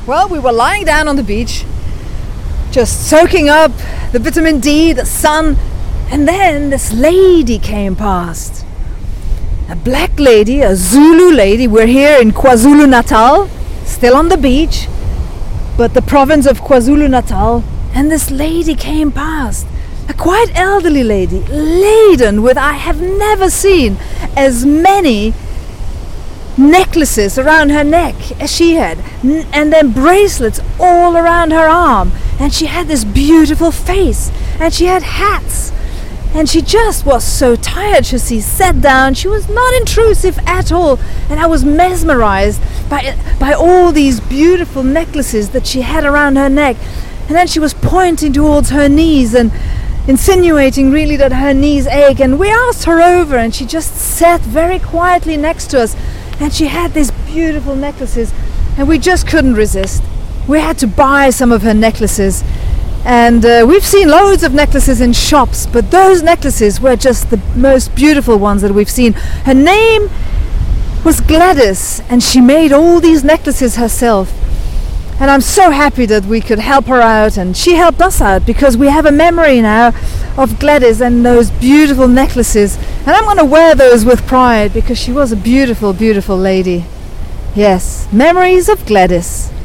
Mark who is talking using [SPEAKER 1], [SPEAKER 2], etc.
[SPEAKER 1] Well, we were lying down on the beach, just soaking up the vitamin D, the sun, and then this lady came past. A black lady, a Zulu lady. We're here in KwaZulu-Natal, still on the beach, but the province of KwaZulu-Natal. And this lady came past, a quite elderly lady, laden with, I have never seen as many necklaces around her neck as she had, and then bracelets all around her arm, and she had this beautiful face, and she had hats, and she just was so tired. She sat down. She was not intrusive at all, and I was mesmerized by all these beautiful necklaces that she had around her neck. And then she was pointing towards her knees and insinuating really that her knees ache, and we asked her over, and she just sat very quietly next to us, and she had these beautiful necklaces, and we just couldn't resist. We had to buy some of her necklaces, and we've seen loads of necklaces in shops, but those necklaces were just the most beautiful ones that we've seen. Her name was Gladys, and she made all these necklaces herself. And I'm so happy that we could help her out, and she helped us out, because we have a memory now of Gladys and those beautiful necklaces. And I'm going to wear those with pride, because she was a beautiful, beautiful lady. Yes, memories of Gladys.